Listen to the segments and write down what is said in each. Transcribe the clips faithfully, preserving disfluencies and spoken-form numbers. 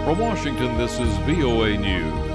From Washington, this is V O A News.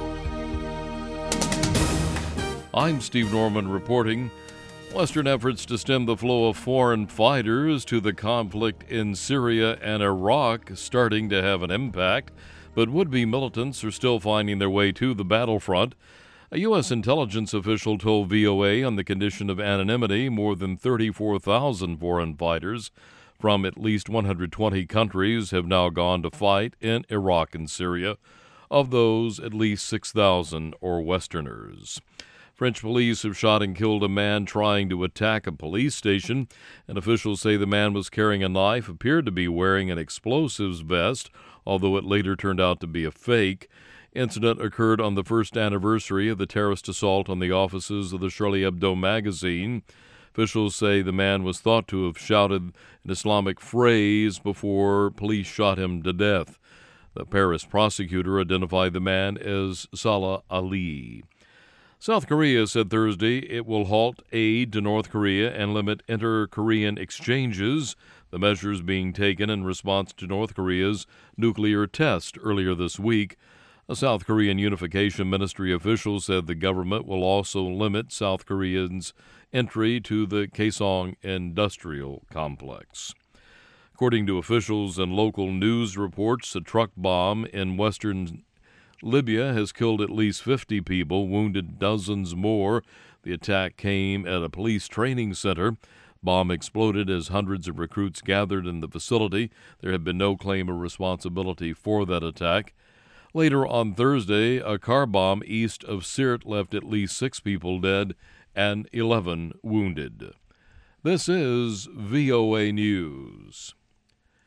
I'm Steve Norman reporting. Western efforts to stem the flow of foreign fighters to the conflict in Syria and Iraq starting to have an impact, but would-be militants are still finding their way to the battlefront. A U S intelligence official told V O A on the condition of anonymity more than thirty-four thousand foreign fighters from at least one hundred twenty countries have now gone to fight in Iraq and Syria. Of those, at least six thousand are Westerners. French police have shot and killed a man trying to attack a police station, and officials say the man was carrying a knife, appeared to be wearing an explosives vest, although it later turned out to be a fake. Incident occurred on the first anniversary of the terrorist assault on the offices of the Charlie Hebdo magazine. Officials say the man was thought to have shouted an Islamic phrase before police shot him to death. The Paris prosecutor identified the man as Salah Ali. South Korea said Thursday it will halt aid to North Korea and limit inter-Korean exchanges, the measures being taken in response to North Korea's nuclear test earlier this week. A South Korean Unification Ministry official said the government will also limit South Koreans' entry to the Kaesong industrial complex. According to officials and local news reports, a truck bomb in western Libya has killed at least fifty people, wounded dozens more. The attack came at a police training center. Bomb exploded as hundreds of recruits gathered in the facility. There had been no claim of responsibility for that attack. Later on Thursday, a car bomb east of Sirte left at least six people dead and eleven wounded. This is V O A News.